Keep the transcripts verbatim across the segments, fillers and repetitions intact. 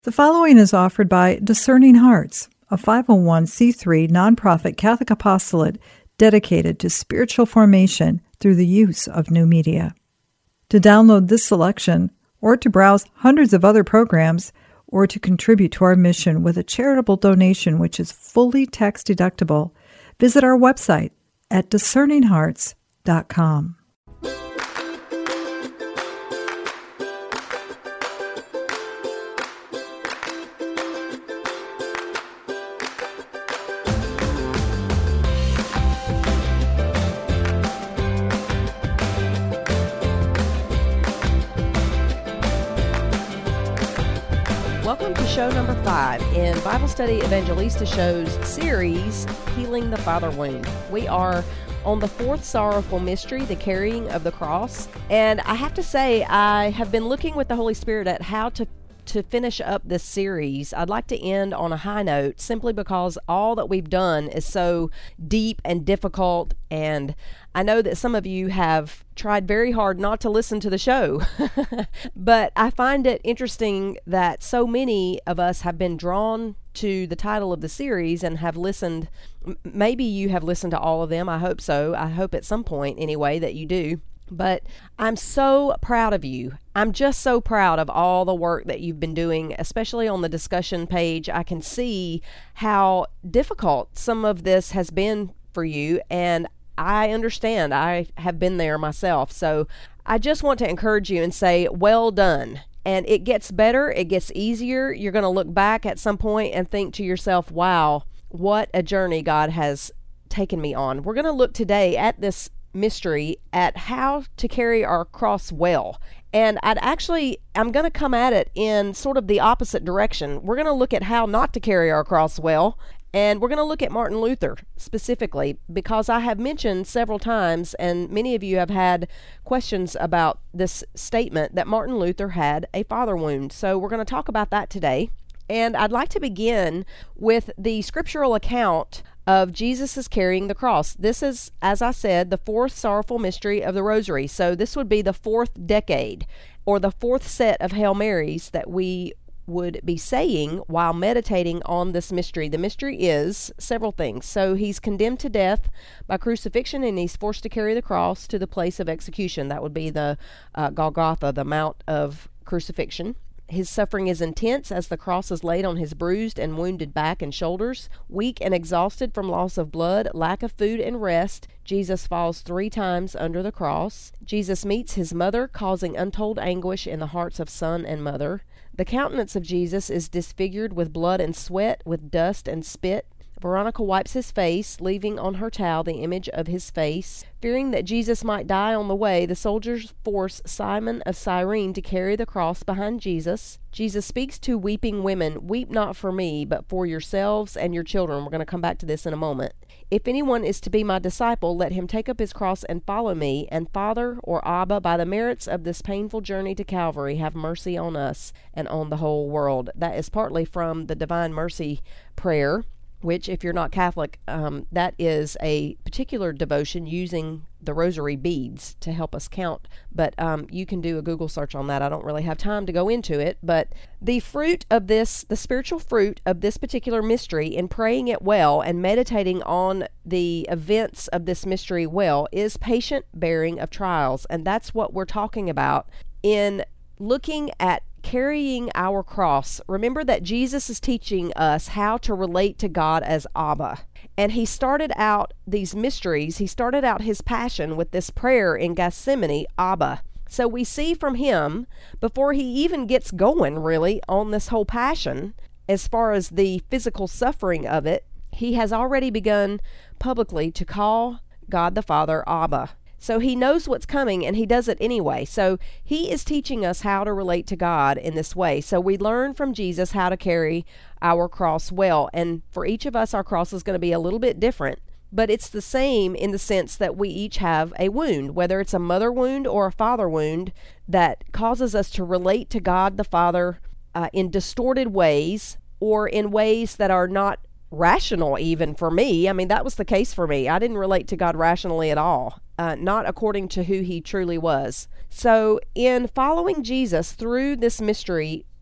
The following is offered by Discerning Hearts, a five oh one c three nonprofit Catholic apostolate dedicated to spiritual formation through the use of new media. To download this selection, or to browse hundreds of other programs, or to contribute to our mission with a charitable donation which is fully tax deductible, visit our website at discerning hearts dot com. Welcome to show number five in Bible Study Evangelista Show's series, Healing the Father Wound. We are on the fourth sorrowful mystery, the carrying of the cross. And I have to say, I have been looking with the Holy Spirit at how to to finish up this series. I'd like to end on a high note simply because all that we've done is so deep and difficult, and I know that some of you have tried very hard not to listen to the show, but I find it interesting that so many of us have been drawn to the title of the series and have listened. Maybe you have listened to all of them. I hope so. I hope at some point anyway that you do. But I'm so proud of you. I'm just so proud of all the work that you've been doing, especially on the discussion page. I can see how difficult some of this has been for you, and I understand. I have been there myself. So I just want to encourage you and say, well done. And it gets better. It gets easier. You're going to look back at some point and think to yourself, wow, what a journey God has taken me on. We're going to look today at this mystery, at how to carry our cross well. And I'd actually, I'm going to come at it in sort of the opposite direction. We're going to look at how not to carry our cross well. And we're going to look at Martin Luther specifically, because I have mentioned several times, and many of you have had questions about this statement, that Martin Luther had a father wound. So we're going to talk about that today. And I'd like to begin with the scriptural account of Jesus' carrying the cross. This is, as I said, the fourth sorrowful mystery of the Rosary. So this would be the fourth decade, or the fourth set of Hail Marys that we would be saying while meditating on this mystery. The mystery is several things. So he's condemned to death by crucifixion, and he's forced to carry the cross to the place of execution. That would be the uh, Golgotha, the Mount of Crucifixion. His suffering is intense as the cross is laid on his bruised and wounded back and shoulders. Weak and exhausted from loss of blood, lack of food and rest, Jesus falls three times under the cross. Jesus meets his mother, causing untold anguish in the hearts of son and mother. The countenance of Jesus is disfigured with blood and sweat, with dust and spit. Veronica wipes his face, leaving on her towel the image of his face. Fearing that Jesus might die on the way, the soldiers force Simon of Cyrene to carry the cross behind Jesus. Jesus speaks to weeping women, "Weep not for me, but for yourselves and your children." We're going to come back to this in a moment. "If anyone is to be my disciple, let him take up his cross and follow me. And Father, or Abba, by the merits of this painful journey to Calvary, have mercy on us and on the whole world." That is partly from the Divine Mercy prayer, which, if you're not Catholic, um, that is a particular devotion using the rosary beads to help us count. But um, you can do a Google search on that. I don't really have time to go into it. But the fruit of this, the spiritual fruit of this particular mystery, in praying it well and meditating on the events of this mystery well, is patient bearing of trials. And that's what we're talking about in looking at carrying our cross. Remember that Jesus is teaching us how to relate to God as Abba. And he started out these mysteries, he started out his passion with this prayer in Gethsemane, Abba. So we see from him, before he even gets going really on this whole passion, as far as the physical suffering of it, he has already begun publicly to call God the Father Abba. So he knows what's coming, and he does it anyway. So he is teaching us how to relate to God in this way. So we learn from Jesus how to carry our cross well. And for each of us, our cross is going to be a little bit different. But it's the same in the sense that we each have a wound, whether it's a mother wound or a father wound, that causes us to relate to God the Father uh, in distorted ways, or in ways that are not rational even for me. I mean, that was the case for me. I didn't relate to God rationally at all. Uh, not according to who he truly was. So in following Jesus through this mystery,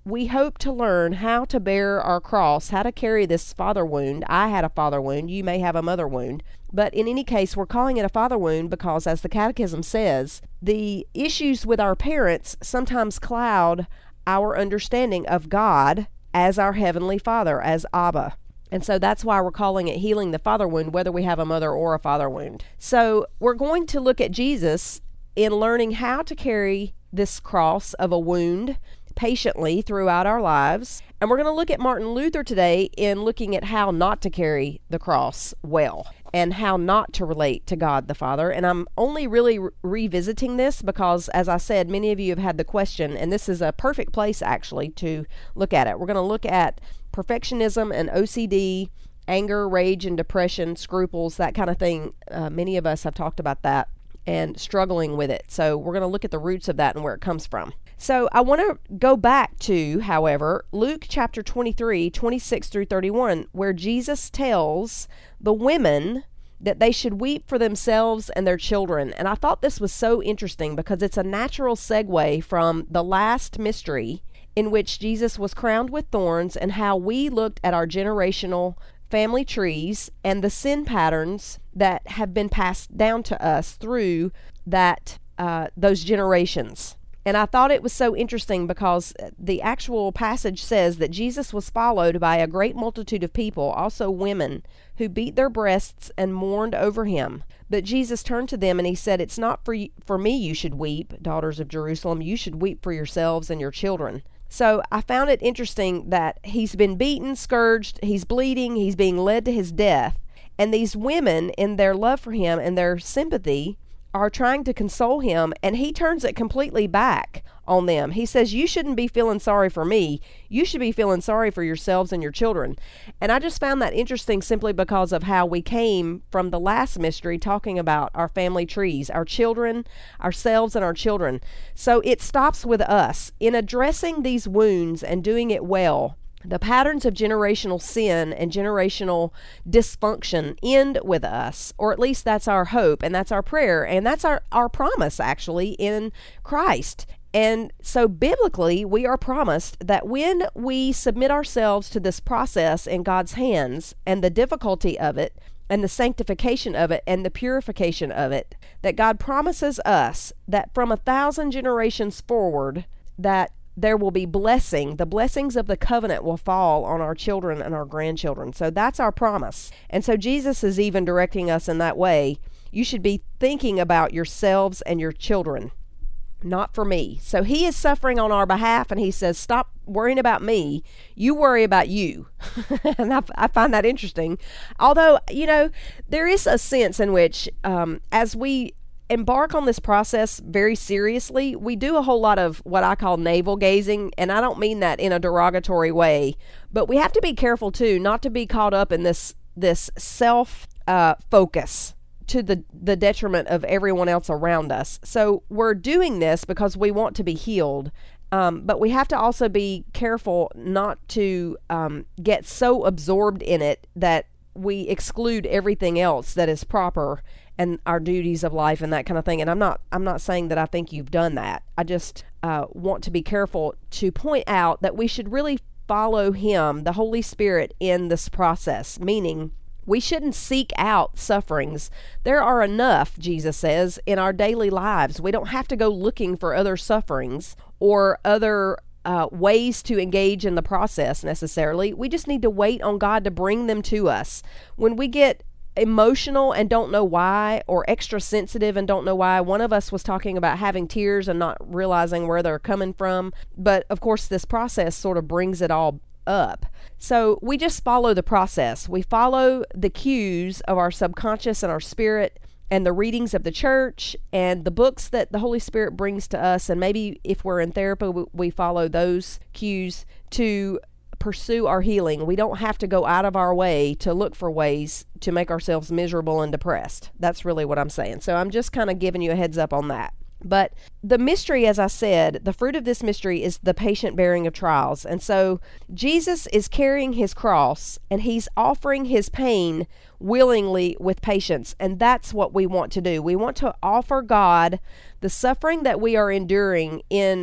we hope to learn how to bear our cross, how to carry this father wound. I had a father wound. You may have a mother wound. But in any case, we're calling it a father wound because, as the Catechism says, the issues with our parents sometimes cloud our understanding of God as our Heavenly Father, as Abba. And so that's why we're calling it healing the father wound, whether we have a mother or a father wound. So we're going to look at Jesus in learning how to carry this cross of a wound patiently throughout our lives. And we're going to look at Martin Luther today in looking at how not to carry the cross well and how not to relate to God the Father. And I'm only really re- revisiting this because, as I said, many of you have had the question, and this is a perfect place actually to look at it. We're going to look at perfectionism and O C D, anger, rage, and depression, scruples, that kind of thing. Uh, many of us have talked about that and struggling with it. So we're going to look at the roots of that and where it comes from. So I want to go back to, however, Luke chapter twenty-three, twenty-six through thirty-one, where Jesus tells the women that they should weep for themselves and their children. And I thought this was so interesting because it's a natural segue from the last mystery in which Jesus was crowned with thorns and how we looked at our generational family trees and the sin patterns that have been passed down to us through that uh, those generations. And I thought it was so interesting because the actual passage says that Jesus was followed by a great multitude of people, also women, who beat their breasts and mourned over him. But Jesus turned to them and he said, "It's not for you, for me you should weep, daughters of Jerusalem. You should weep for yourselves and your children." So I found it interesting that he's been beaten, scourged, he's bleeding, he's being led to his death. And these women, in their love for him and their sympathy, are trying to console him, and he turns it completely back on them. He says, you shouldn't be feeling sorry for me. You should be feeling sorry for yourselves and your children. And I just found that interesting simply because of how we came from the last mystery talking about our family trees, our children, ourselves and our children. So it stops with us. In addressing these wounds and doing it well, the patterns of generational sin and generational dysfunction end with us, or at least that's our hope and that's our prayer and that's our, our promise actually in Christ. And so biblically, we are promised that when we submit ourselves to this process in God's hands and the difficulty of it and the sanctification of it and the purification of it, that God promises us that from a thousand generations forward, that there will be blessing. The blessings of the covenant will fall on our children and our grandchildren. So that's our promise. And so Jesus is even directing us in that way. You should be thinking about yourselves and your children, not for me. So he is suffering on our behalf, and he says, stop worrying about me. You worry about you. And I, I find that interesting. Although, you know, there is a sense in which um, as we embark on this process very seriously, we do a whole lot of what I call navel gazing, and I don't mean that in a derogatory way, but we have to be careful too not to be caught up in this this self uh, focus to the the detriment of everyone else around us. So we're doing this because we want to be healed, um, but we have to also be careful not to um, get so absorbed in it that we exclude everything else that is proper and our duties of life and that kind of thing. And I'm not I'm not saying that I think you've done that. I just uh, want to be careful to point out that we should really follow him, the Holy Spirit, in this process, meaning we shouldn't seek out sufferings. There are enough, Jesus says, in our daily lives. We don't have to go looking for other sufferings or other uh, ways to engage in the process necessarily. We just need to wait on God to bring them to us. When we get emotional and don't know why, or extra sensitive and don't know why. One of us was talking about having tears and not realizing where they're coming from. But of course, this process sort of brings it all up. So we just follow the process. We follow the cues of our subconscious and our spirit and the readings of the church and the books that the Holy Spirit brings to us. And maybe if we're in therapy, we follow those cues to pursue our healing. We don't have to go out of our way to look for ways to make ourselves miserable and depressed. That's really what I'm saying. So I'm just kind of giving you a heads up on that. But the mystery, as I said, the fruit of this mystery is the patient bearing of trials. And so Jesus is carrying his cross and he's offering his pain willingly with patience. And that's what we want to do. We want to offer God the suffering that we are enduring in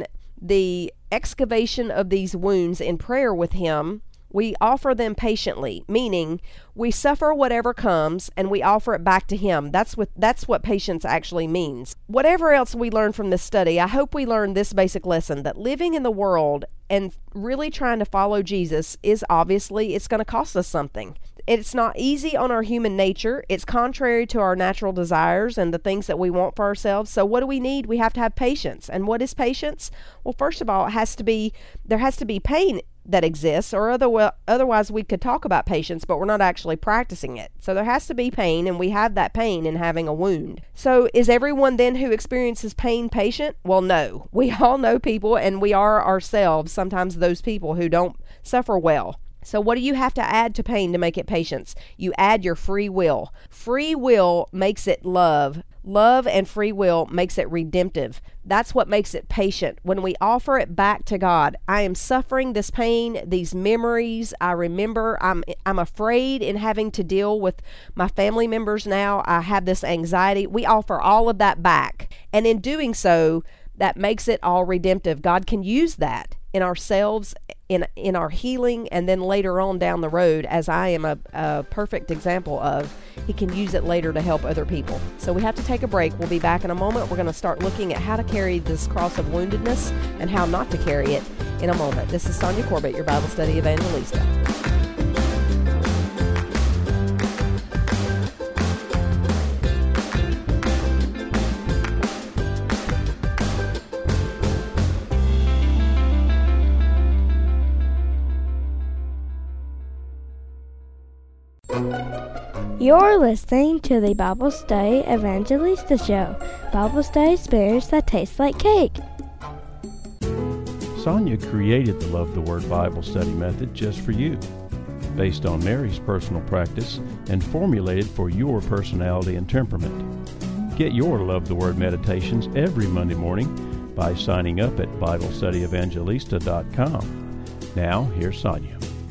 the excavation of these wounds in prayer with Him, we offer them patiently, meaning we suffer whatever comes and we offer it back to Him. That's what that's what patience actually means. Whatever else we learn from this study, I hope we learn this basic lesson, that living in the world and really trying to follow Jesus is obviously, it's going to cost us something. It's not easy on our human nature. It's contrary to our natural desires and the things that we want for ourselves. So what do we need? We have to have patience. And what is patience? Well, first of all, it has to be, there has to be pain that exists, or other, otherwise we could talk about patience, but we're not actually practicing it. So there has to be pain, and we have that pain in having a wound. So is everyone then who experiences pain patient? Well, no. We all know people, and we are ourselves sometimes those people who don't suffer well. So what do you have to add to pain to make it patience? You add your free will. Free will makes it love. Love and free will makes it redemptive. That's what makes it patient. When we offer it back to God, I am suffering this pain, these memories. I remember I'm I'm afraid in having to deal with my family members now. I have this anxiety. We offer all of that back. And in doing so, that makes it all redemptive. God can use that in ourselves, in in our healing, and then later on down the road, as I am a, a perfect example of, He can use it later to help other people. So we have to take a break. We'll be back in a moment. We're going to start looking at how to carry this cross of woundedness and how not to carry it in a moment. This is Sonia Corbett, your Bible Study Evangelista. You're listening to the Bible Study Evangelista Show, Bible study experience that tastes like cake. Sonia created the Love the Word Bible study method just for you, based on Mary's personal practice and formulated for your personality and temperament. Get your Love the Word meditations every Monday morning by signing up at Bible Study Evangelista dot com. Now, here's Sonia.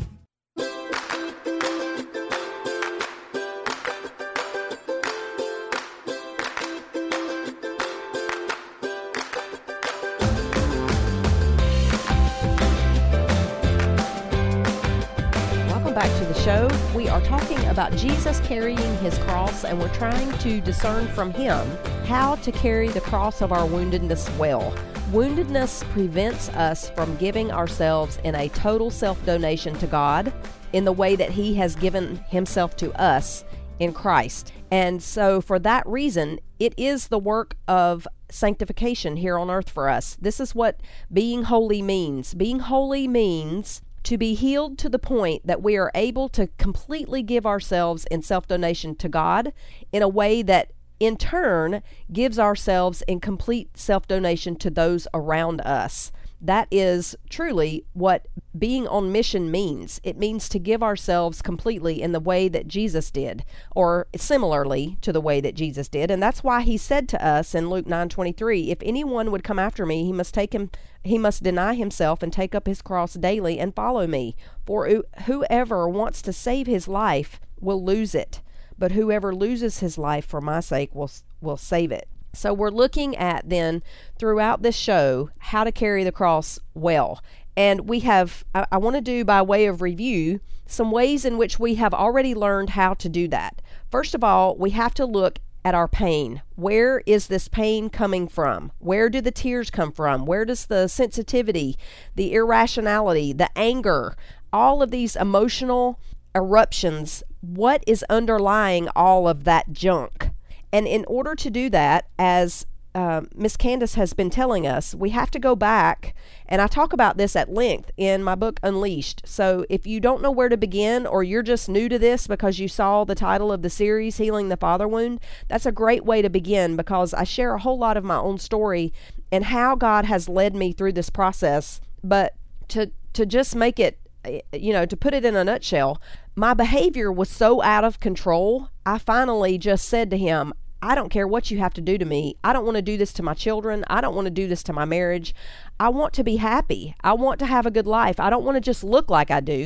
Show, we are talking about Jesus carrying His cross, and we're trying to discern from Him how to carry the cross of our woundedness well. Woundedness prevents us from giving ourselves in a total self-donation to God in the way that He has given Himself to us in Christ. And so for that reason, it is the work of sanctification here on earth for us. This is what being holy means. Being holy means to be healed to the point that we are able to completely give ourselves in self-donation to God in a way that in turn gives ourselves in complete self-donation to those around us. That is truly what being on mission means. It means to give ourselves completely in the way that Jesus did, or similarly to the way that Jesus did. And that's why He said to us in Luke nine twenty-three, if anyone would come after me, he must take him, he must deny himself and take up his cross daily and follow me. For whoever wants to save his life will lose it, but whoever loses his life for my sake will will save it. So we're looking at then throughout this show how to carry the cross well. And we have, I, I want to do by way of review, some ways in which we have already learned how to do that. First of all, we have to look at our pain. Where is this pain coming from? Where do the tears come from? Where does the sensitivity, the irrationality, the anger, all of these emotional eruptions, what is underlying all of that junk? And in order to do that, as uh, Miss Candace has been telling us, we have to go back, and I talk about this at length in my book Unleashed. So if you don't know where to begin, or you're just new to this because you saw the title of the series, Healing the Father Wound, that's a great way to begin, because I share a whole lot of my own story and how God has led me through this process. But to to just make it, you know, to put it in a nutshell, my behavior was so out of control, I finally just said to Him, I don't care what you have to do to me. I don't want to do this to my children. I don't want to do this to my marriage. I want to be happy. I want to have a good life. I don't want to just look like I do.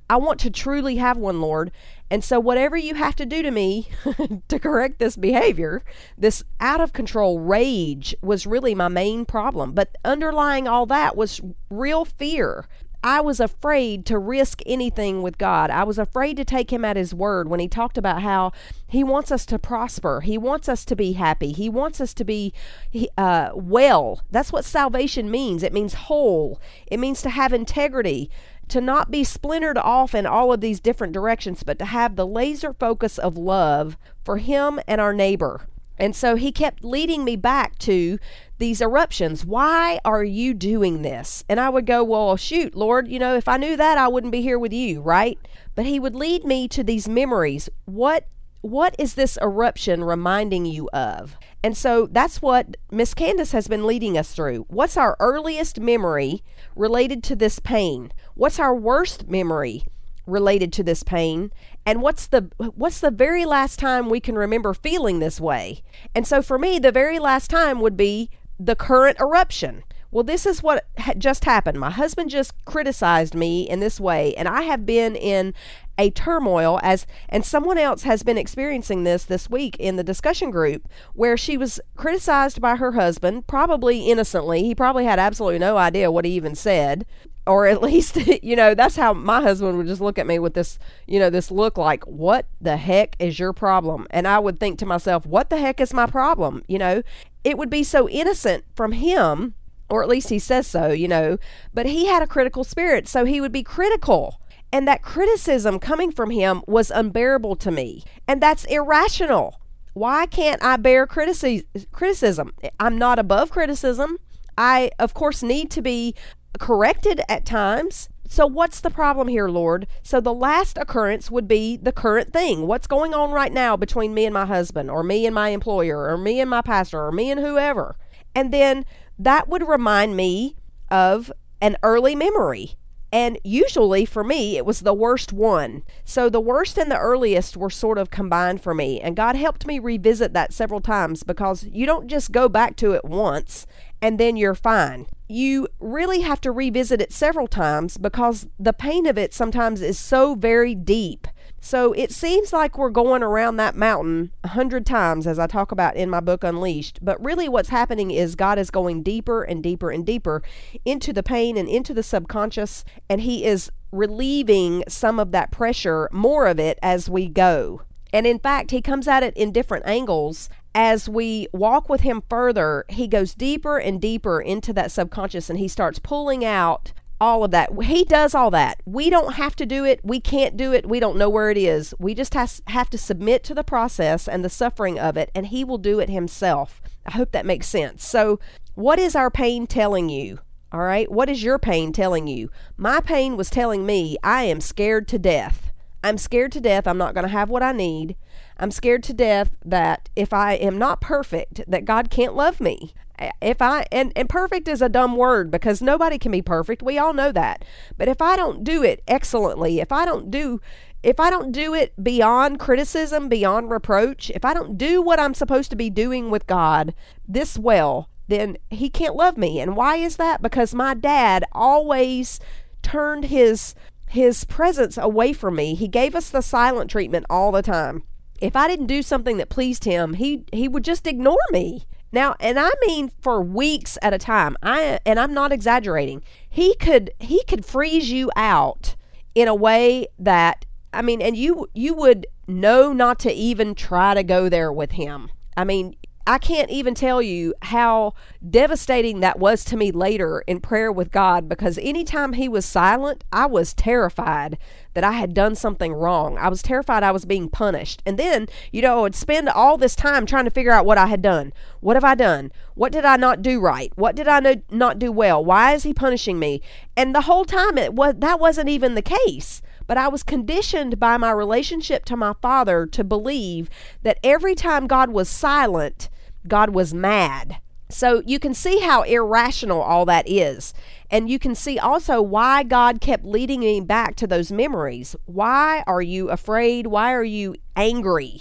I want to truly have one, Lord. And so whatever you have to do to me to correct this behavior, this out of control rage was really my main problem. But underlying all that was real fear. I was afraid to risk anything with God. I was afraid to take him at his word when he talked about how he wants us to prosper. He wants us to be happy. He wants us to be uh, well. That's what salvation means. It means whole. It means to have integrity, to not be splintered off in all of these different directions, but to have the laser focus of love for him and our neighbor. And so he kept leading me back to these eruptions. Why are you doing this? And I would go, well, shoot, Lord, you know, if I knew that, I wouldn't be here with you, right? But he would lead me to these memories. What what is this eruption reminding you of? And so that's what Miss Candace has been leading us through. What's our earliest memory related to this pain? What's our worst memory related to this pain? And what's the what's the very last time we can remember feeling this way? And so for me, the very last time would be the current eruption. Well, this is what ha- just happened. My husband just criticized me in this way, and I have been in a turmoil as, and someone else has been experiencing this this week in the discussion group, where she was criticized by her husband, probably innocently. He probably had absolutely no idea what he even said. Or at least, you know, that's how my husband would just look at me with this, you know, this look like, what the heck is your problem? And I would think to myself, what the heck is my problem? You know, it would be so innocent from him, or at least he says so, you know, but he had a critical spirit. So he would be critical. And that criticism coming from him was unbearable to me. And that's irrational. Why can't I bear critici- criticism? I'm not above criticism. I, of course, need to be corrected at times. So what's the problem here, Lord? So the last occurrence would be the current thing. What's going on right now between me and my husband, or me and my employer, or me and my pastor, or me and whoever? And then that would remind me of an early memory. And usually for me, it was the worst one. So the worst and the earliest were sort of combined for me. And God helped me revisit that several times, because you don't just go back to it once and then you're fine. You really have to revisit it several times, because the pain of it sometimes is so very deep. So it seems like we're going around that mountain a hundred times, as I talk about in my book Unleashed. But really what's happening is God is going deeper and deeper and deeper into the pain and into the subconscious, and he is relieving some of that pressure, more of it, as we go. And in fact, he comes at it in different angles. As we walk with him further, he goes deeper and deeper into that subconscious, and he starts pulling out all of that. He does all that. We don't have to do it. We can't do it. We don't know where it is. We just has, have to submit to the process and the suffering of it, and he will do it himself. I hope that makes sense. So what is our pain telling you? All right. What is your pain telling you? My pain was telling me I am scared to death. I'm scared to death I'm not going to have what I need. I'm scared to death that if I am not perfect, that God can't love me. If I, and, and perfect is a dumb word, because nobody can be perfect. We all know that. But if I don't do it excellently, if I don't do, if I don't do it beyond criticism, beyond reproach, if I don't do what I'm supposed to be doing with God this well, then he can't love me. And why is that? Because my dad always turned his his presence away from me. He gave us the silent treatment all the time. If I didn't do something that pleased him, he he would just ignore me. Now, and I mean for weeks at a time. I and I'm not exaggerating. He could he could freeze you out in a way that, I mean, and you you would know not to even try to go there with him. I mean, I can't even tell you how devastating that was to me later in prayer with God, because anytime he was silent, I was terrified that I had done something wrong. I was terrified I was being punished. And then, you know, I would spend all this time trying to figure out what I had done. What have I done? What did I not do right? What did I no, not do well? Why is he punishing me? And the whole time it was, that wasn't even the case. But I was conditioned by my relationship to my father to believe that every time God was silent, God was mad. So you can see how irrational all that is. And you can see also why God kept leading me back to those memories. Why are you afraid? Why are you angry?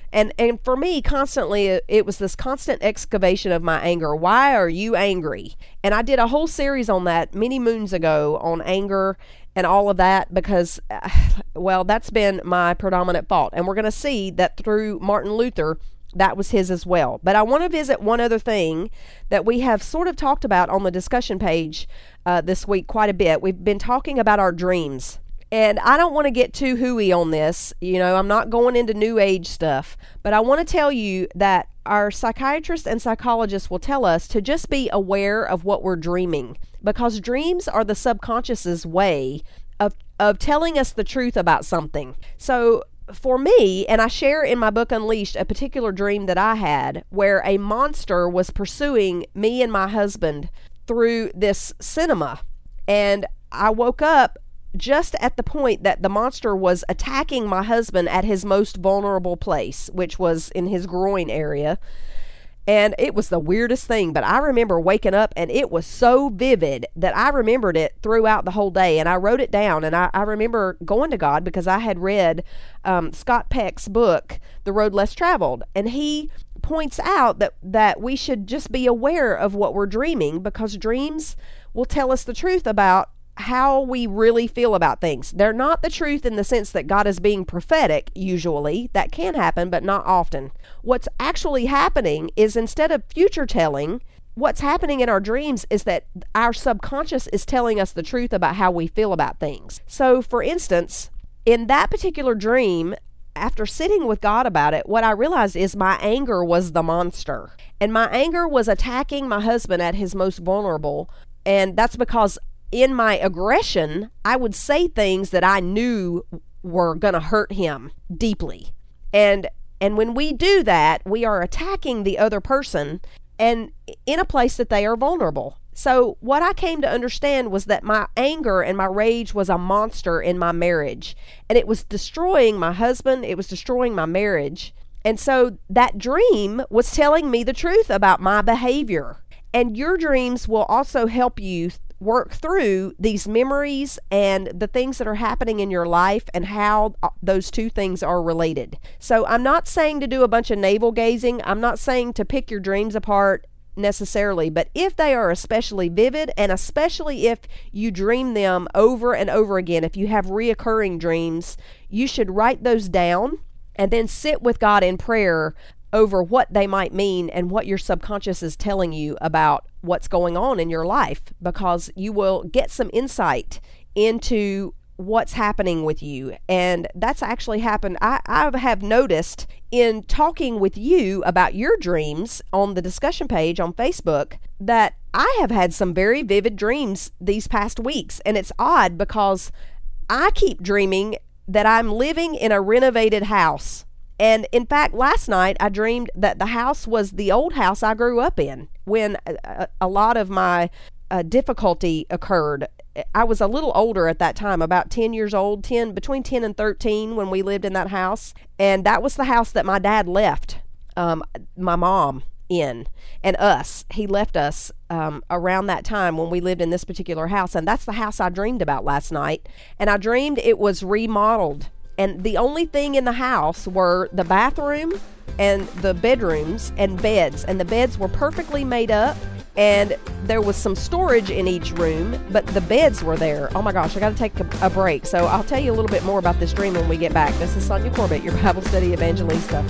And and for me, constantly, it, it was this constant excavation of my anger. Why are you angry? And I did a whole series on that many moons ago on anger and all of that because, well, that's been my predominant fault. And we're going to see that through Martin Luther, that was his as well. But I want to visit one other thing that we have sort of talked about on the discussion page uh, this week quite a bit. We've been talking about our dreams. And I don't want to get too hooey on this. You know, I'm not going into new age stuff. But I want to tell you that our psychiatrists and psychologists will tell us to just be aware of what we're dreaming. Because dreams are the subconscious's way of, of telling us the truth about something. So for me, and I share in my book Unleashed a particular dream that I had where a monster was pursuing me and my husband through this cinema. And I woke up just at the point that the monster was attacking my husband at his most vulnerable place, which was in his groin area. And it was the weirdest thing, but I remember waking up and it was so vivid that I remembered it throughout the whole day. And I wrote it down, and I, I remember going to God because I had read um, Scott Peck's book, The Road Less Traveled. And he points out that, that we should just be aware of what we're dreaming, because dreams will tell us the truth about how we really feel about things. They're not the truth in the sense that God is being prophetic, usually. That can happen, but not often. What's actually happening is, instead of future telling, what's happening in our dreams is that our subconscious is telling us the truth about how we feel about things. So, for instance, in that particular dream, after sitting with God about it, what I realized is my anger was the monster. And my anger was attacking my husband at his most vulnerable. And that's because in my aggression, I would say things that I knew were going to hurt him deeply. And and when we do that, we are attacking the other person and in a place that they are vulnerable. So what I came to understand was that my anger and my rage was a monster in my marriage. And it was destroying my husband. It was destroying my marriage. And so that dream was telling me the truth about my behavior. And your dreams will also help you work through these memories and the things that are happening in your life and how those two things are related. So I'm not saying to do a bunch of navel gazing. I'm not saying to pick your dreams apart necessarily, but if they are especially vivid, and especially if you dream them over and over again, if you have reoccurring dreams, you should write those down and then sit with God in prayer over what they might mean and what your subconscious is telling you about what's going on in your life, because you will get some insight into what's happening with you. And that's actually happened. I, I have noticed in talking with you about your dreams on the discussion page on Facebook that I have had some very vivid dreams these past weeks. And it's odd because I keep dreaming that I'm living in a renovated house. And in fact, last night I dreamed that the house was the old house I grew up in when a, a lot of my uh, difficulty occurred. I was a little older at that time, about ten years old, ten between ten and thirteen when we lived in that house. And that was the house that my dad left um, my mom in and us. He left us um, around that time when we lived in this particular house. And that's the house I dreamed about last night. And I dreamed it was remodeled. And the only thing in the house were the bathroom and the bedrooms and beds. And the beds were perfectly made up. And there was some storage in each room, but the beds were there. Oh my gosh, I got to take a, a break. So I'll tell you a little bit more about this dream when we get back. This is Sonia Corbett, your Bible Study Evangelista.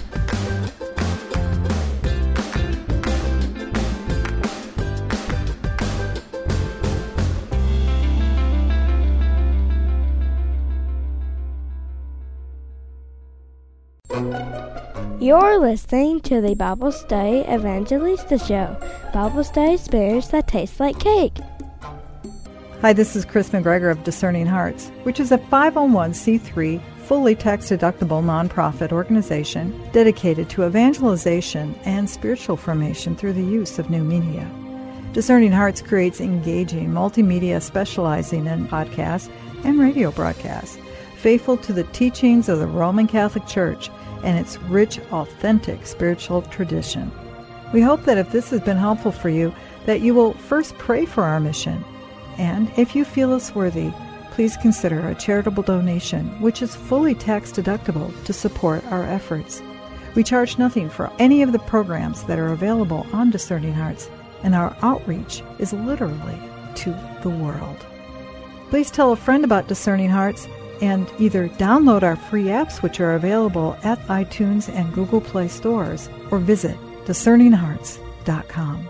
You're listening to the Bible Study Evangelista Show. Bible study experience that tastes like cake. Hi, this is Chris McGregor of Discerning Hearts, which is a five oh one c three, fully tax-deductible nonprofit organization dedicated to evangelization and spiritual formation through the use of new media. Discerning Hearts creates engaging multimedia specializing in podcasts and radio broadcasts, faithful to the teachings of the Roman Catholic Church and its rich, authentic spiritual tradition. We hope that if this has been helpful for you, that you will first pray for our mission. And if you feel us worthy, please consider a charitable donation, which is fully tax-deductible, to support our efforts. We charge nothing for any of the programs that are available on Discerning Hearts, and our outreach is literally to the world. Please tell a friend about Discerning Hearts and either download our free apps, which are available at iTunes and Google Play stores, or visit discerning hearts dot com.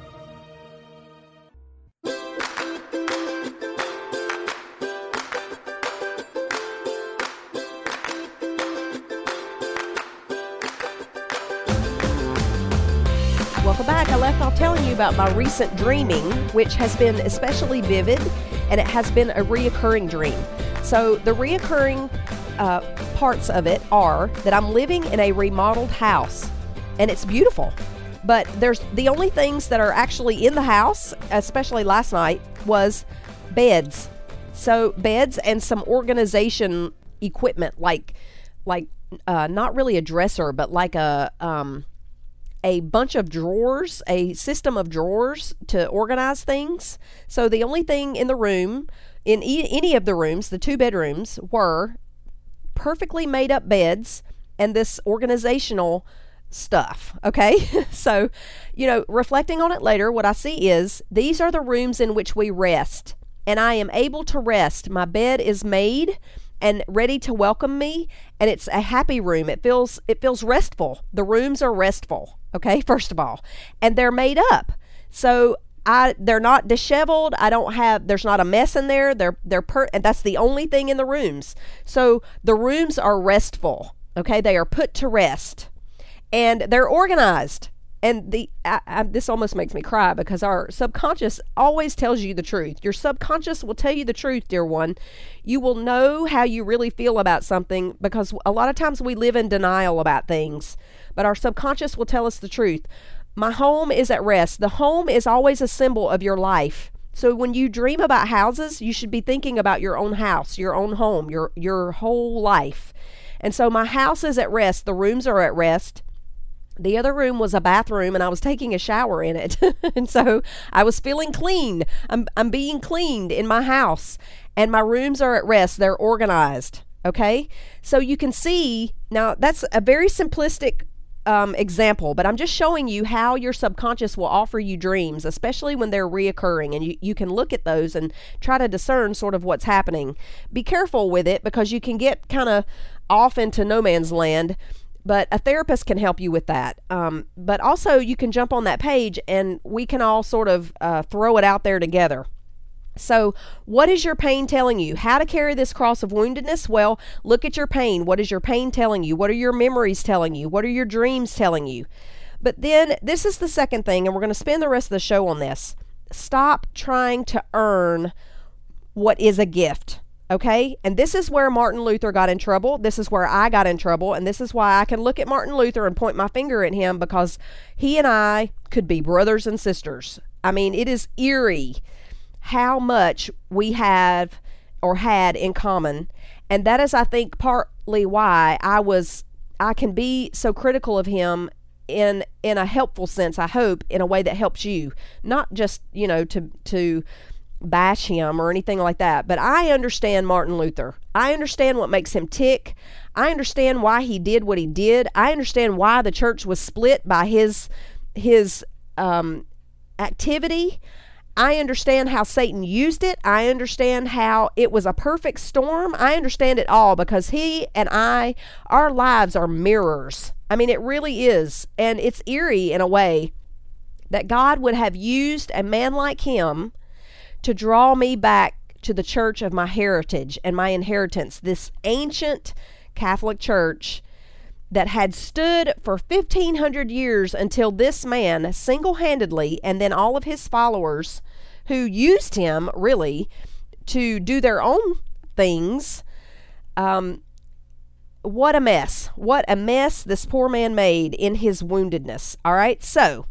Welcome back. I left off telling you about my recent dreaming, which has been especially vivid, and it has been a reoccurring dream. So the reoccurring uh, parts of it are that I'm living in a remodeled house, and it's beautiful. But there's the only things that are actually in the house, especially last night, was beds. So beds and some organization equipment, like like uh, not really a dresser, but like a um, a bunch of drawers, a system of drawers to organize things. So the only thing in the room, in e- any of the rooms, the two bedrooms, were perfectly made up beds and this organizational stuff. Okay. So, you know, reflecting on it later, what I see is these are the rooms in which we rest, and I am able to rest. My bed is made and ready to welcome me, and it's a happy room. It feels, it feels restful. The rooms are restful. Okay. First of all, and they're made up. So I, they're not disheveled. I don't have, there's not a mess in there. They're, they're per, and that's the only thing in the rooms. So the rooms are restful. Okay. They are put to rest, and they're organized. And the, I, I, this almost makes me cry, because our subconscious always tells you the truth. Your subconscious will tell you the truth, dear one. You will know how you really feel about something, because a lot of times we live in denial about things, but our subconscious will tell us the truth. My home is at rest. The home is always a symbol of your life. So when you dream about houses, you should be thinking about your own house, your own home, your, your whole life. And so my house is at rest. The rooms are at rest. The other room was a bathroom, and I was taking a shower in it. And so I was feeling clean. I'm, I'm being cleaned in my house, and my rooms are at rest. They're organized. Okay. So you can see now, that's a very simplistic Um, example, but I'm just showing you how your subconscious will offer you dreams, especially when they're reoccurring, and you, you can look at those and try to discern sort of what's happening. Be careful with it, because you can get kind of off into no man's land, but a therapist can help you with that. Um, but also you can jump on that page, and we can all sort of uh, throw it out there together. So what is your pain telling you? How to carry this cross of woundedness? Well, look at your pain. What is your pain telling you? What are your memories telling you? What are your dreams telling you? But then this is the second thing, and we're going to spend the rest of the show on this. Stop trying to earn what is a gift. Okay? And this is where Martin Luther got in trouble. This is where I got in trouble. And this is why I can look at Martin Luther and point my finger at him, because he and I could be brothers and sisters. I mean, it is eerie how much we have or had in common. And that is, I think, partly why I was, I can be so critical of him in, in a helpful sense, I hope, in a way that helps you. Not just, you know, to, to bash him or anything like that. But I understand Martin Luther. I understand what makes him tick. I understand why he did what he did. I understand why the church was split by his, his, um, activity. I understand how Satan used it. I understand how it was a perfect storm. I understand it all, because he and I, our lives are mirrors. I mean, it really is. And it's eerie in a way that God would have used a man like him to draw me back to the church of my heritage and my inheritance, this ancient Catholic church that had stood for fifteen hundred years until this man single-handedly, and then all of his followers who used him really to do their own things. Um, what a mess. What a mess this poor man made in his woundedness. All right. So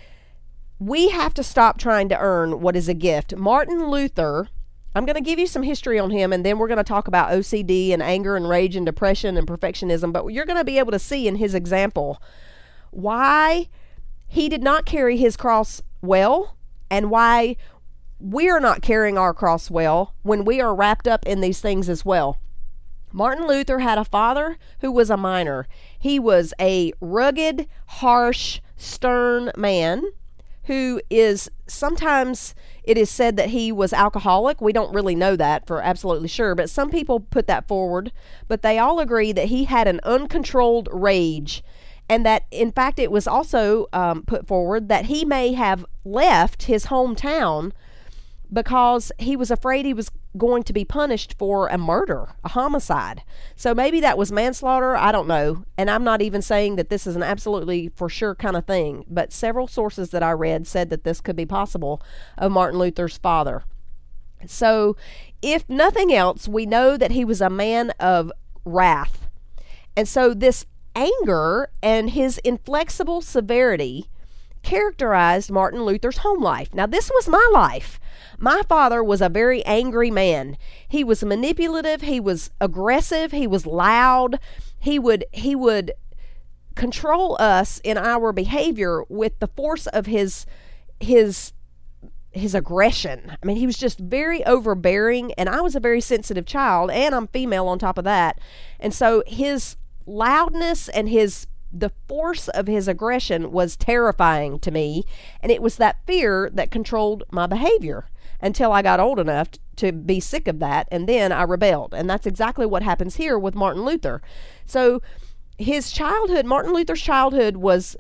we have to stop trying to earn what is a gift. Martin Luther, I'm going to give you some history on him, and then we're going to talk about O C D and anger and rage and depression and perfectionism. But you're going to be able to see in his example why he did not carry his cross well, and why we're not carrying our cross well when we are wrapped up in these things as well. Martin Luther had a father who was a miner. He was a rugged, harsh, stern man who is sometimes it is said that he was alcoholic. We don't really know that for absolutely sure, but some people put that forward. But they all agree that he had an uncontrolled rage, and that in fact it was also um, put forward that he may have left his hometown because he was afraid he was going to be punished for a murder, a homicide. So maybe that was manslaughter, I don't know. And I'm not even saying that this is an absolutely for sure kind of thing, but several sources that I read said that this could be possible of Martin Luther's father. So if nothing else, we know that he was a man of wrath. And so this anger and his inflexible severity characterized Martin Luther's home life. Now, this was my life. My father was a very angry man. He was manipulative. He was aggressive. He was loud. He would he would control us in our behavior with the force of his his his aggression. I mean, he was just very overbearing, and I was a very sensitive child, and I'm female on top of that. And so his loudness and his the force of his aggression was terrifying to me, and it was that fear that controlled my behavior until I got old enough to be sick of that, and then I rebelled. And that's exactly what happens here with Martin Luther. So his childhood, Martin Luther's childhood, was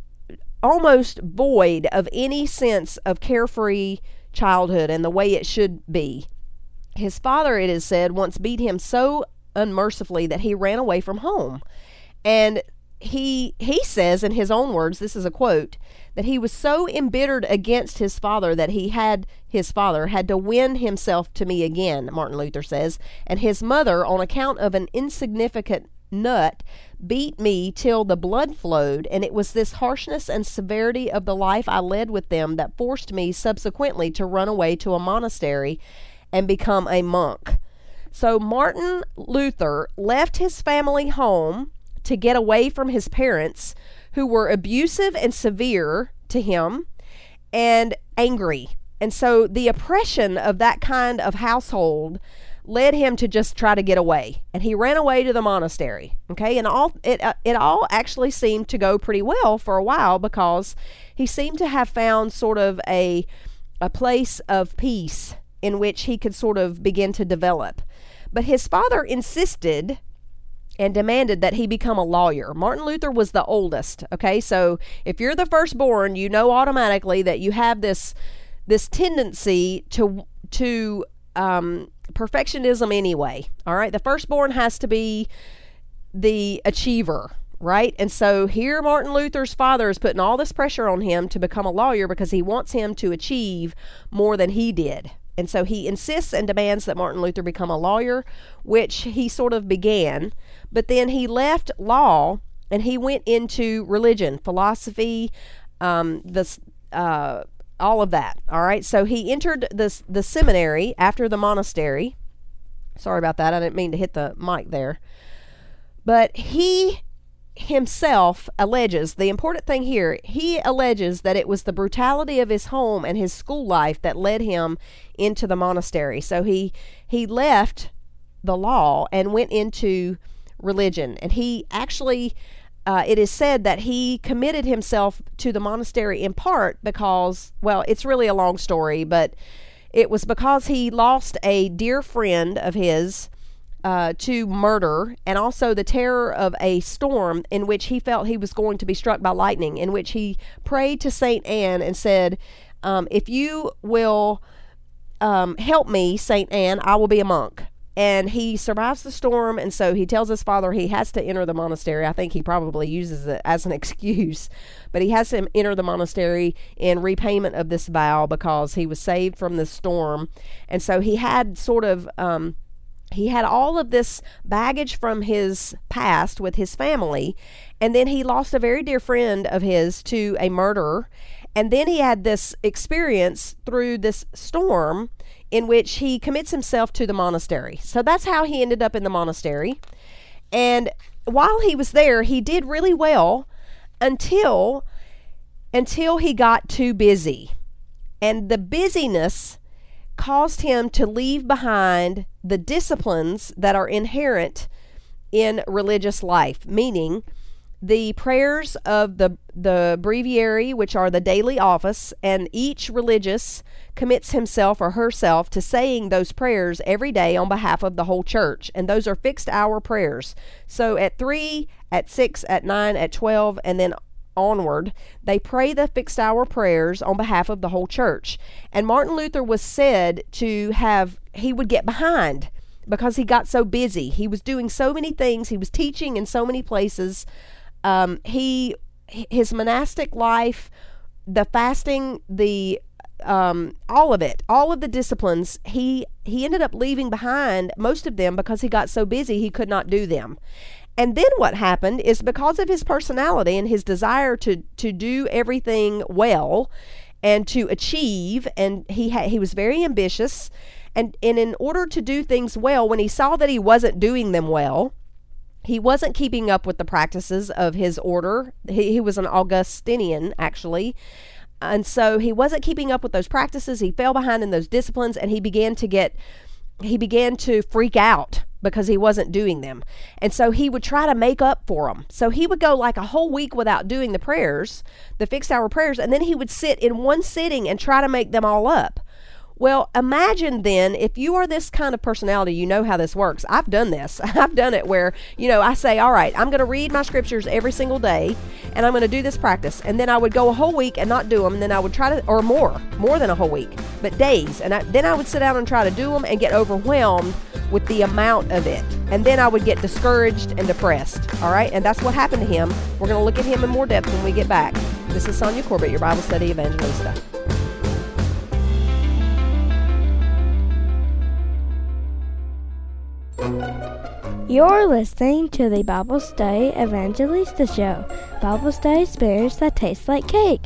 almost void of any sense of carefree childhood and the way it should be. His father, it is said, once beat him so unmercifully that he ran away from home. And he he says in his own words, this is a quote, that he was so embittered against his father that he had his father had to win himself to me again, Martin Luther says, and his mother, on account of an insignificant nut, beat me till the blood flowed, and it was this harshness and severity of the life I led with them that forced me subsequently to run away to a monastery and become a monk. So Martin Luther left his family home to get away from his parents, who were abusive and severe to him and angry. And so the oppression of that kind of household led him to just try to get away, and he ran away to the monastery. Okay, and all it uh, it all actually seemed to go pretty well for a while, because he seemed to have found sort of a a place of peace in which he could sort of begin to develop. But his father insisted and demanded that he become a lawyer. Martin Luther was the oldest. Okay, so if you're the firstborn, you know automatically that you have this this tendency to to um, perfectionism anyway. All right, the firstborn has to be the achiever, right? And so here Martin Luther's father is putting all this pressure on him to become a lawyer because he wants him to achieve more than he did. And so he insists and demands that Martin Luther become a lawyer, which he sort of began. But then he left law and he went into religion, philosophy, um, this, uh, all of that. All right. So he entered the the seminary after the monastery. Sorry about that. I didn't mean to hit the mic there. But he himself alleges, the important thing here, he alleges that it was the brutality of his home and his school life that led him into the monastery. So he he left the law and went into religion. And he actually, uh, it is said that he committed himself to the monastery in part because, well, it's really a long story, but it was because he lost a dear friend of his Uh, to murder, and also the terror of a storm in which he felt he was going to be struck by lightning, in which he prayed to Saint Anne and said, um, if you will um, help me, Saint Anne, I will be a monk. And he survives the storm, and so he tells his father he has to enter the monastery. I think he probably uses it as an excuse, but he has to enter the monastery in repayment of this vow because he was saved from the storm. And so he had sort of um, He had all of this baggage from his past with his family, and then he lost a very dear friend of his to a murderer, and then he had this experience through this storm in which he commits himself to the monastery. So that's how he ended up in the monastery. And while he was there, he did really well until until he got too busy. And the busyness caused him to leave behind the disciplines that are inherent in religious life, meaning the prayers of the the breviary, which are the daily office, and each religious commits himself or herself to saying those prayers every day on behalf of the whole church, and those are fixed hour prayers. So at three, at six, at nine, at twelve, and then onward, they pray the fixed hour prayers on behalf of the whole church. And Martin Luther was said to have, he would get behind because he got so busy. He was doing so many things. He was teaching in so many places. Um, he, his monastic life, the fasting, the, um, all of it, all of the disciplines, he, he ended up leaving behind most of them because he got so busy he could not do them. And then what happened is, because of his personality and his desire to, to do everything well and to achieve, and he had, he was very ambitious, and, and in order to do things well, when he saw that he wasn't doing them well, he wasn't keeping up with the practices of his order. He, he was an Augustinian, actually. And so he wasn't keeping up with those practices. He fell behind in those disciplines, and he began to get, he began to freak out because he wasn't doing them. And so he would try to make up for them. So he would go like a whole week without doing the prayers, the fixed hour prayers, and then he would sit in one sitting and try to make them all up. Well, imagine then, if you are this kind of personality, you know how this works. I've done this. I've done it where, you know, I say, all right, I'm going to read my scriptures every single day, and I'm going to do this practice. And then I would go a whole week and not do them. And then I would try to, or more, more than a whole week, but days. And I, then I would sit down and try to do them and get overwhelmed with the amount of it. And then I would get discouraged and depressed. All right. And that's what happened to him. We're going to look at him in more depth when we get back. This is Sonia Corbett, your Bible study evangelista. You're listening to the Bible Study Evangelista Show, Bible study experience that tastes like cake.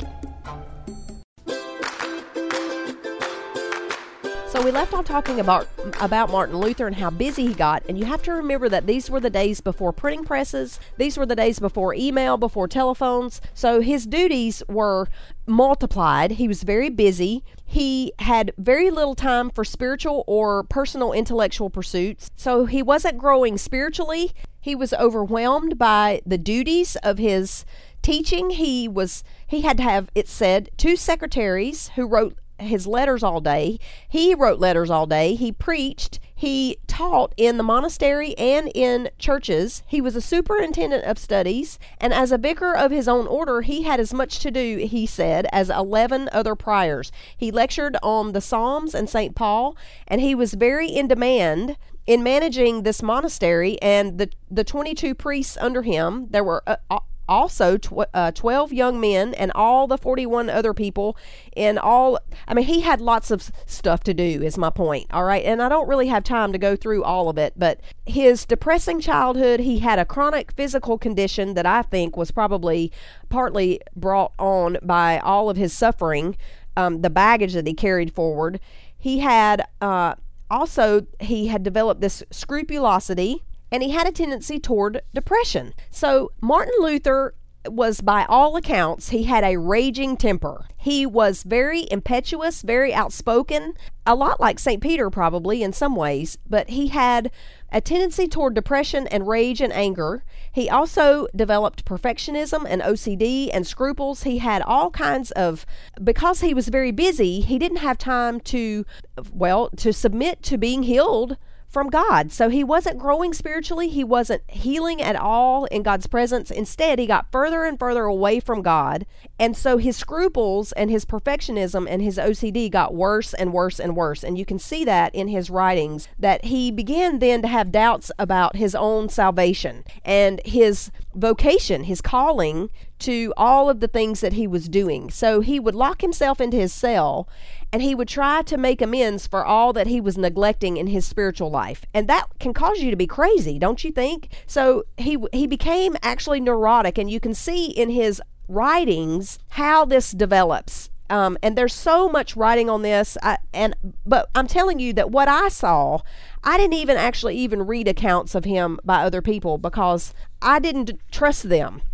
So we left off talking about about Martin Luther and how busy he got, and you have to remember that these were the days before printing presses, these were the days before email, before telephones, so his duties were multiplied. He was very busy. He had very little time for spiritual or personal intellectual pursuits, so he wasn't growing spiritually. He was overwhelmed by the duties of his teaching. He was he had to have, it said, two secretaries who wrote his letters all day. He wrote letters all day. He preached. He taught in the monastery and in churches. He was a superintendent of studies, and as a vicar of his own order, he had as much to do, he said, as eleven other priors. He lectured on the Psalms and Saint Paul, and he was very in demand in managing this monastery and the the twenty-two priests under him. There were uh, also tw- uh, twelve young men and all the forty-one other people in all. I mean, he had lots of stuff to do, is my point. All right. And I don't really have time to go through all of it, but his depressing childhood, he had a chronic physical condition that I think was probably partly brought on by all of his suffering, um, the baggage that he carried forward. He had, uh, also, he had developed this scrupulosity, and he had a tendency toward depression. So Martin Luther was, by all accounts, he had a raging temper. He was very impetuous, very outspoken, a lot like Saint Peter probably in some ways, but he had a tendency toward depression and rage and anger. He also developed perfectionism and O C D and scruples. He had all kinds of, because he was very busy, he didn't have time to, well, to submit to being healed from God. So he wasn't growing spiritually. He wasn't healing at all in God's presence. Instead, he got further and further away from God. And so his scruples and his perfectionism and his O C D got worse and worse and worse. And you can see that in his writings, that he began then to have doubts about his own salvation and his vocation, his calling to all of the things that he was doing. So he would lock himself into his cell, and he would try to make amends for all that he was neglecting in his spiritual life. And that can cause you to be crazy, don't you think? So he he became actually neurotic, and you can see in his writings how this develops. Um, and there's so much writing on this, I, and but I'm telling you that what I saw, I didn't even actually even read accounts of him by other people because I didn't trust them.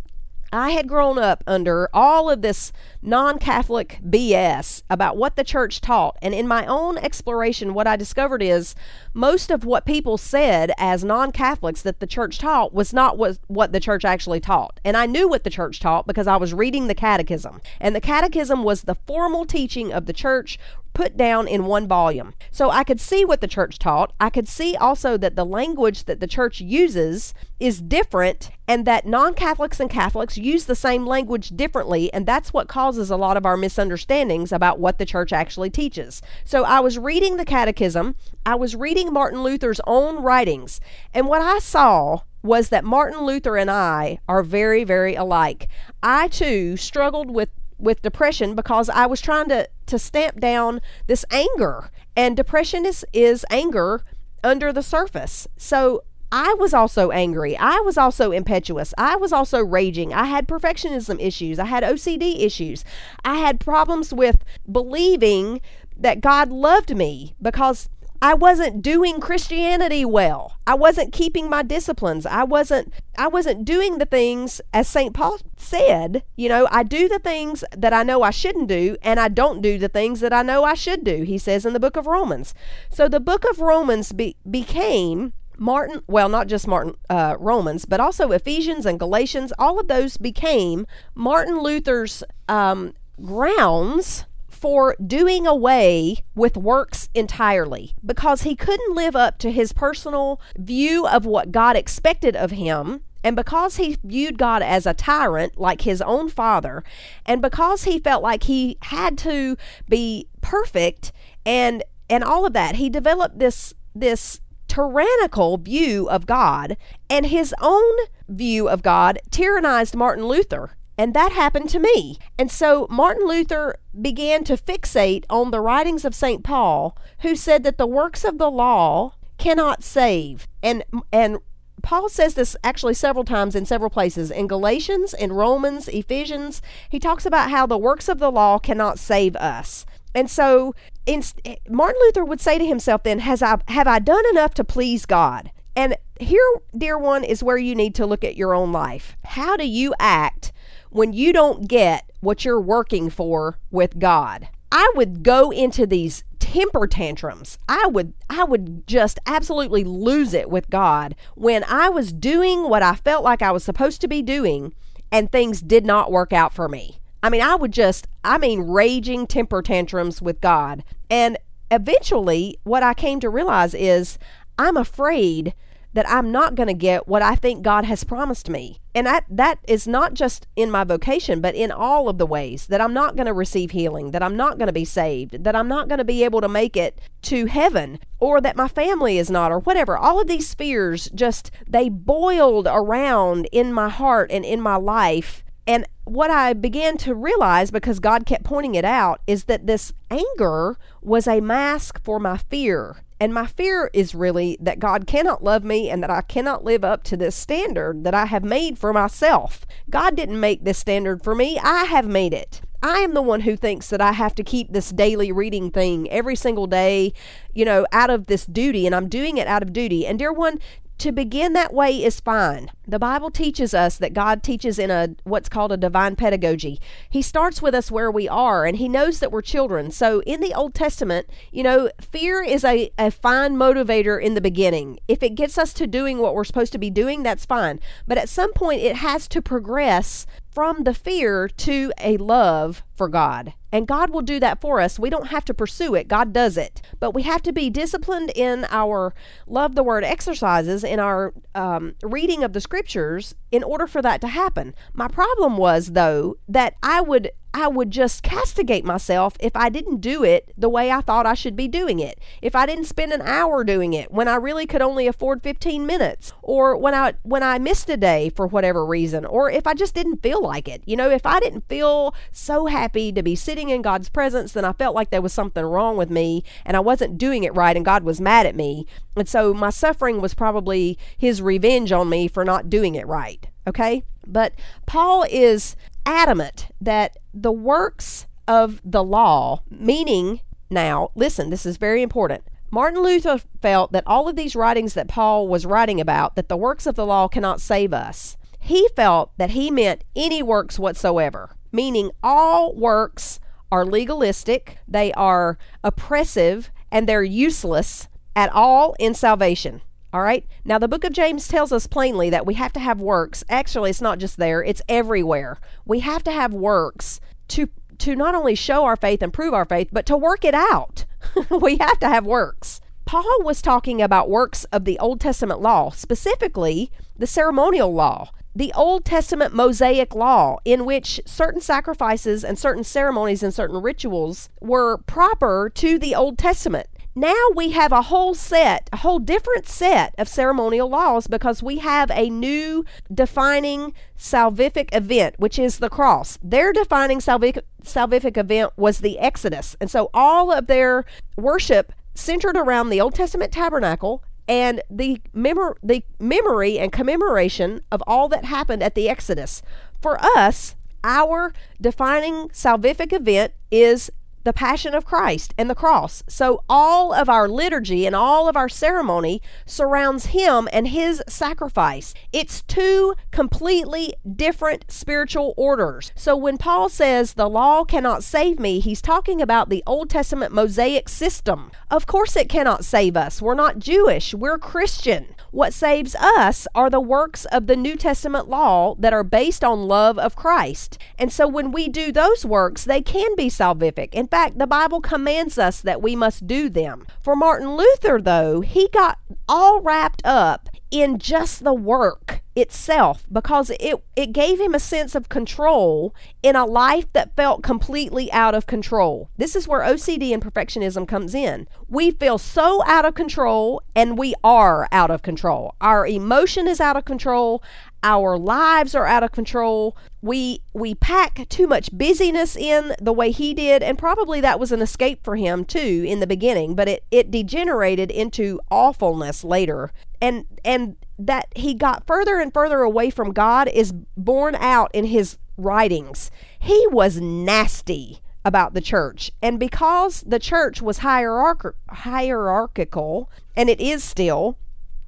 I had grown up under all of this non-Catholic B S about what the church taught. And in my own exploration, what I discovered is most of what people said as non-Catholics that the church taught was not what, what the church actually taught. And I knew what the church taught because I was reading the catechism. And the catechism was the formal teaching of the church put down in one volume. So I could see what the church taught. I could see also that the language that the church uses is different, and that non-Catholics and Catholics use the same language differently, and that's what causes a lot of our misunderstandings about what the church actually teaches. So I was reading the catechism, I was reading Martin Luther's own writings, and what I saw was that Martin Luther and I are very, very alike. I too struggled with with depression because I was trying to, to stamp down this anger. And depression is, is anger under the surface. So I was also angry. I was also impetuous. I was also raging. I had perfectionism issues. I had O C D issues. I had problems with believing that God loved me because I wasn't doing Christianity well. I wasn't keeping my disciplines. I wasn't I wasn't doing the things as Saint Paul said. You know, I do the things that I know I shouldn't do, and I don't do the things that I know I should do, he says in the book of Romans. So the book of Romans be, became Martin, well, not just Martin, uh, Romans, but also Ephesians and Galatians. All of those became Martin Luther's um, grounds for doing away with works entirely, because he couldn't live up to his personal view of what God expected of him, and because he viewed God as a tyrant like his own father, and because he felt like he had to be perfect and and all of that, he developed this this tyrannical view of God, and his own view of God tyrannized Martin Luther. And that happened to me. And so Martin Luther began to fixate on the writings of Saint Paul, who said that the works of the law cannot save. And and Paul says this actually several times in several places. In Galatians, in Romans, Ephesians, he talks about how the works of the law cannot save us. And so in, Martin Luther would say to himself then, Has I, have I done enough to please God? And here, dear one, is where you need to look at your own life. How do you act when you don't get what you're working for with God? I would go into these temper tantrums. I would I would just absolutely lose it with God when I was doing what I felt like I was supposed to be doing and things did not work out for me. I mean, I would just, I mean, raging temper tantrums with God. And eventually, what I came to realize is I'm afraid that I'm not going to get what I think God has promised me. And that, that is not just in my vocation, but in all of the ways that I'm not going to receive healing, that I'm not going to be saved, that I'm not going to be able to make it to heaven, or that my family is not, or whatever. All of these fears just, they boiled around in my heart and in my life. And what I began to realize, because God kept pointing it out, is that this anger was a mask for my fear. And my fear is really that God cannot love me and that I cannot live up to this standard that I have made for myself. God didn't make this standard for me. I have made it. I am the one who thinks that I have to keep this daily reading thing every single day, you know, out of this duty, and I'm doing it out of duty. And dear one, to begin that way is fine. The Bible teaches us that God teaches in a what's called a divine pedagogy. He starts with us where we are, and he knows that we're children. So in the Old Testament, you know, fear is a, a fine motivator in the beginning. If it gets us to doing what we're supposed to be doing, that's fine. But at some point, it has to progress from the fear to a love for God. And God will do that for us. We don't have to pursue it. God does it. But we have to be disciplined in our love the word exercises, in our um, reading of the scriptures, in order for that to happen. My problem was, though, that I would I would just castigate myself if I didn't do it the way I thought I should be doing it. If I didn't spend an hour doing it when I really could only afford fifteen minutes, or when I when I missed a day for whatever reason, or if I just didn't feel like it. You know, if I didn't feel so happy to be sitting in God's presence, then I felt like there was something wrong with me and I wasn't doing it right, and God was mad at me. And so my suffering was probably his revenge on me for not doing it right. Okay? But Paul is adamant that the works of the law, meaning, now, listen, this is very important. Martin Luther felt that all of these writings that Paul was writing about, that the works of the law cannot save us. he felt that he meant any works whatsoever, meaning all works are legalistic, they are oppressive, and they're useless at all in salvation. All right. Now, the book of James tells us plainly that we have to have works. Actually, it's not just there, it's everywhere. We have to have works to to not only show our faith and prove our faith, but to work it out. We have to have works. Paul was talking about works of the Old Testament law, specifically the ceremonial law, the Old Testament Mosaic law, in which certain sacrifices and certain ceremonies and certain rituals were proper to the Old Testament. Now we have a whole set, a whole different set of ceremonial laws because we have a new defining salvific event, which is the cross. Their defining salvific, salvific event was the Exodus. And so all of their worship centered around the Old Testament tabernacle and the, memor- the memory and commemoration of all that happened at the Exodus. For us, our defining salvific event is the Passion of Christ and the cross. So all of our liturgy and all of our ceremony surrounds him and his sacrifice. It's two completely different spiritual orders. So when Paul says the law cannot save me, he's talking about the Old Testament Mosaic system. Of course it cannot save us. We're not Jewish. We're Christian. What saves us are the works of the New Testament law that are based on love of Christ. And so when we do those works, they can be salvific. In fact, the Bible commands us that we must do them. For Martin Luther, though, he got all wrapped up in just the work itself because it, it gave him a sense of control in a life that felt completely out of control. This is where O C D and perfectionism comes in. We feel so out of control, and we are out of control. Our emotion is out of control. Our lives are out of control. We we pack too much busyness in the way he did, and probably that was an escape for him too in the beginning, but it, it degenerated into awfulness later. And and that he got further and further away from God is borne out in his writings. He was nasty about the church. And because the church was hierarch- hierarchical, and it is still,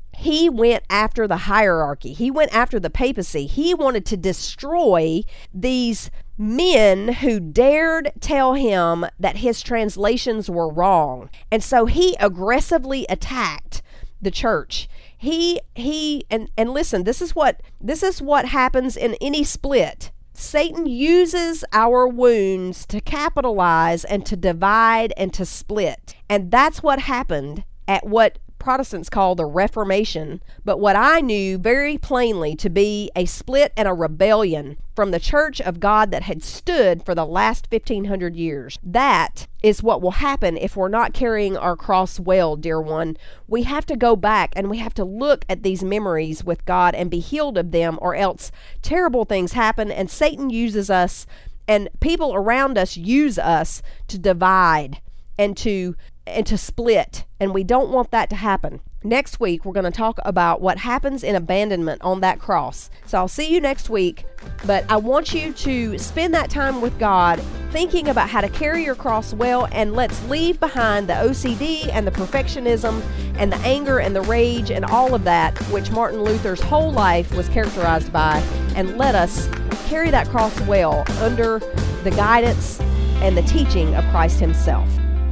he went after the hierarchy. He went after the papacy. He wanted to destroy these men who dared tell him that his translations were wrong. And so he aggressively attacked the church. He he and and listen, this is what this is what happens in any split. Satan uses our wounds to capitalize and to divide and to split. And that's what happened at what Protestants call the Reformation, but what I knew very plainly to be a split and a rebellion from the Church of God that had stood for the last fifteen hundred years. That is what will happen if we're not carrying our cross well, dear one. We have to go back and we have to look at these memories with God and be healed of them, or else terrible things happen and Satan uses us and people around us use us to divide and to and to split, and we don't want that to happen. Next week, we're going to talk about what happens in abandonment on that cross. So I'll see you next week, but I want you to spend that time with God, thinking about how to carry your cross well, and let's leave behind the O C D and the perfectionism and the anger and the rage and all of that, which Martin Luther's whole life was characterized by, and let us carry that cross well under the guidance and the teaching of Christ himself.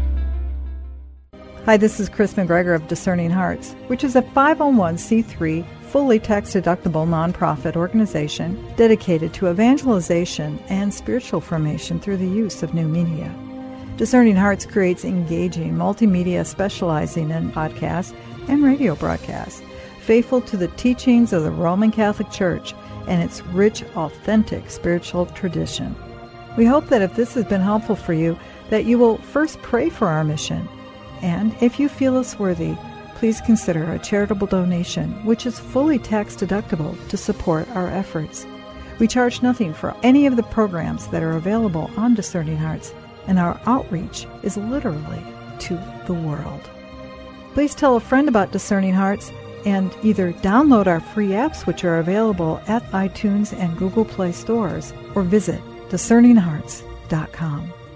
Hi, this is Chris McGregor of Discerning Hearts, which is a five oh one c three, fully tax-deductible nonprofit organization dedicated to evangelization and spiritual formation through the use of new media. Discerning Hearts creates engaging multimedia specializing in podcasts and radio broadcasts, faithful to the teachings of the Roman Catholic Church and its rich, authentic spiritual tradition. We hope that if this has been helpful for you, that you will first pray for our mission. And if you feel us worthy, please consider a charitable donation, which is fully tax-deductible to support our efforts. We charge nothing for any of the programs that are available on Discerning Hearts, and our outreach is literally to the world. Please tell a friend about Discerning Hearts and either download our free apps, which are available at iTunes and Google Play stores, or visit discerning hearts dot com.